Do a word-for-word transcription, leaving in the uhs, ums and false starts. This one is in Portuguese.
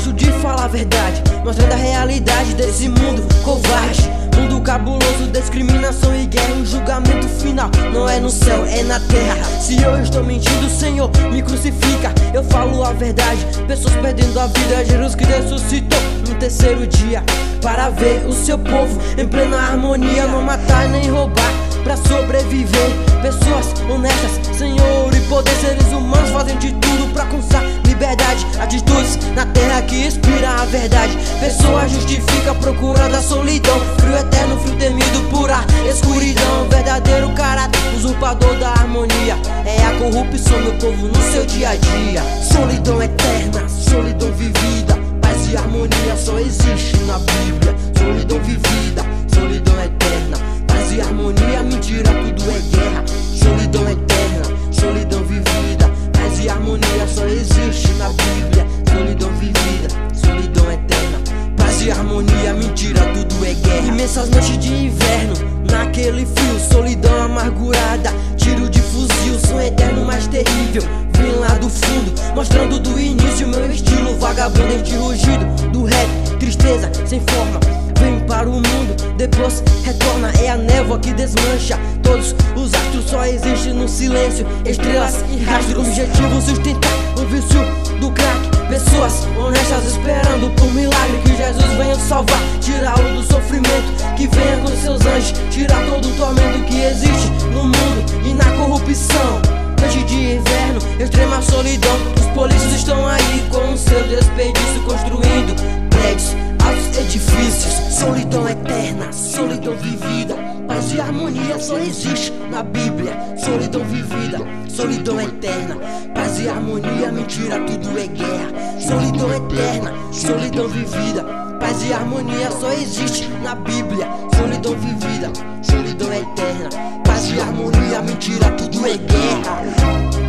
gosto de falar a verdade, mostrando a realidade desse mundo covarde. Mundo cabuloso, discriminação e guerra. O julgamento final não é no céu, é na terra. Se eu estou mentindo, Senhor, me crucifica. Eu falo a verdade, pessoas perdendo a vida. Jesus que ressuscitou no terceiro dia para ver o seu povo em plena harmonia. Não matar nem roubar pra sobreviver. Pessoas honestas, Senhor e poder. Seres humanos fazem de tudo pra alcançar liberdade. Atitudes na terra que inspira a verdade. Pessoa justifica procurando a solidão. Frio eterno, frio temido por a escuridão. Verdadeiro caráter, usurpador da harmonia. É a corrupção, meu povo, no seu dia a dia. Solidão eterna, solidão vivida. Paz e harmonia só existe na Bíblia. Solidão vivida, solidão eterna. Paz e harmonia, mentira, tudo é guerra. Solidão eterna, solidão vivida. Paz e harmonia só existe na Bíblia. Solidão vivida, solidão eterna. Paz e harmonia, mentira, tudo é guerra. Imensas noites de inverno, naquele frio, solidão amargurada. Tiro de fuzil, som eterno mais terrível. Vem lá do fundo, mostrando do início meu estilo vagabundo, este rugido do rap, tristeza sem forma. Vem para o mundo, depois retorna. É a névoa que desmancha todos os astros, só existe no silêncio estrelas e rastros. Objetivo sustentar o vício do crack. Pessoas honestas esperando por milagre. Que Jesus venha salvar, tirá-lo do sofrimento. Que venha com seus anjos, tirar todo o tormento que existe no mundo e na corrupção. Noite de inverno, extrema solidão. Os polícias estão aí com o seu desperdício, construindo prédios, altos edifícios. Solidão eterna, solidão vivida. Paz e harmonia só existe na Bíblia. Solidão vivida, solidão eterna. Paz e harmonia, mentira, tudo é guerra. Solidão eterna, solidão vivida. Paz e harmonia só existe na Bíblia. Solidão vivida, solidão eterna. Paz e harmonia, mentira, tudo é guerra.